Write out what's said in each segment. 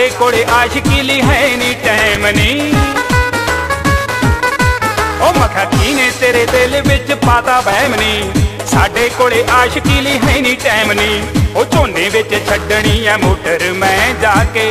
साडे कोले आशिकी लई है नी टाइम नी। ओ मखा कीने तेरे दिल विच पाता वहम नी, साडे कोले आशिकी लई है नी टाइम नी। ओ झोने विच छड्डनी है मोटर मैं जाके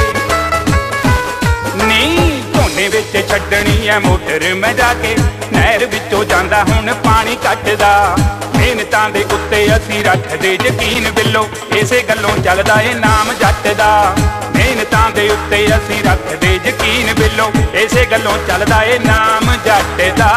नी, झोने विच छड्डनी है मोटर मैं जाके। नहर विचों जांदा हुण पानी कटदा, मेहनतां दे उत्ते असीं रखदे यकीन बिल्लो, इसे गल्लों चलदा ए नाम जट दा। मेहनतां दे उत्ते असीं रखदे यकीन बिल्लो, इसे गल्लों चलदा ए नाम जट दा।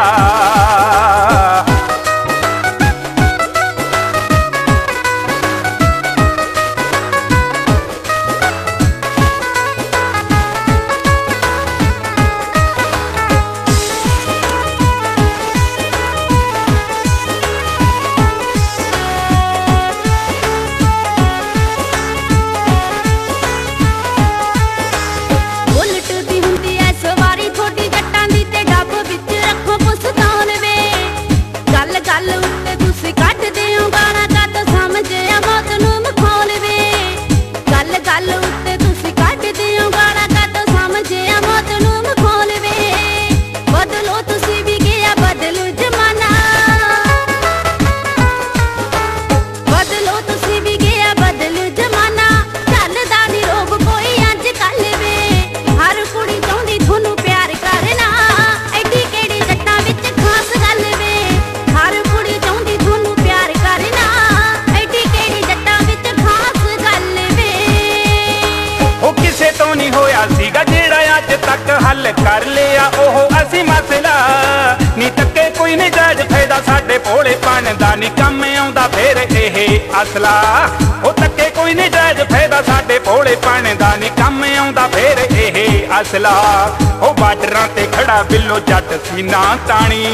हल कर लिया ओह असी मसला नी, तके कोई नहीं जायज फायदा साडे भोलेपन दा नी, कम आउंदा फिर एहे असला। ओ तके कोई नहीं जायज फायदा साडे भोलेपन दा नी, कम आउंदा फिर एहे असला। ओ बार्डरां ते खड़ा बिल्लो जट सीना ताणी,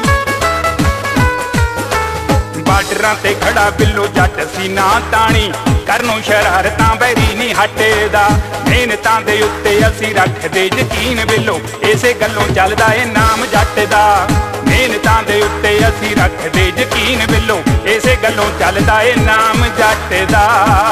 बार्डरां ते खड़ा बिल्लो जट सीना ताणी। करनों शरारतां बैरी नहीं हटदा, मेहनतां दे उत्ते असीं रखदे यकीन बिल्लो, इसे गल्लों चलदा ए नाम जट दा। मेहनतां दे उत्ते असीं रखदे यकीन बिल्लो, इसे गल्लों चलदा ए नाम जट दा।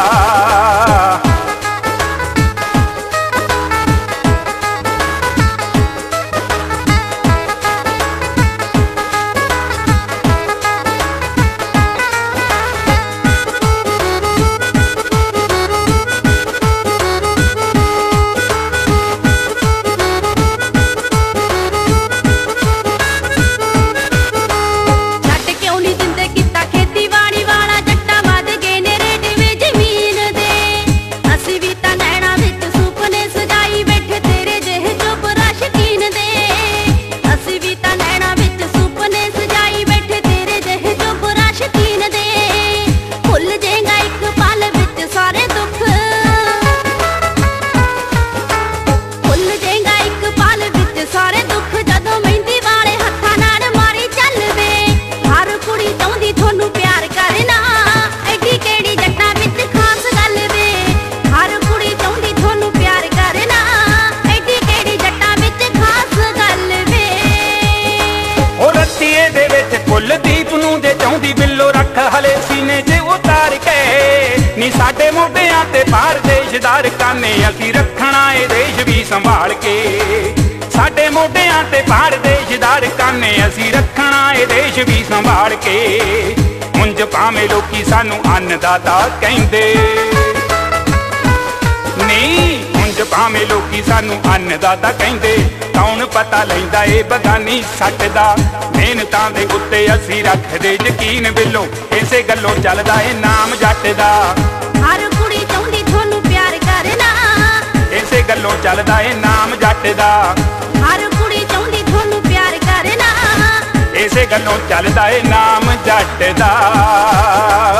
कुलदीप नूं दे चाहुंदी बिल्लो रख हले सीने च उतार के नी, साडे मोढियां ते पार देशदार काने असीं रखना ए देश भी संभाल के। साडे मोढियां ते पार देशदार काने असीं रखना ए देश भी संभाल के। मुंज भावें लोकी सानू अन्नदाता कहिंदे नी, मुंज भावें लोकी सानू अन्नदाता कहिंदे, कौन पता लैंदा ए बगानी सट दा। मेहनतां दे उत्ते असीं रखदे यकीन बिल्लो, इसे गल्लों चलदा ए नाम जट दा। हर कुड़ी चाहुंदी थोनू प्यार करना, इसे गल्लों चलदा ए नाम जट दा। हर कुड़ी चाहुंदी थोनू प्यार करना, इसे गल्लों चलदा ए नाम जट दा।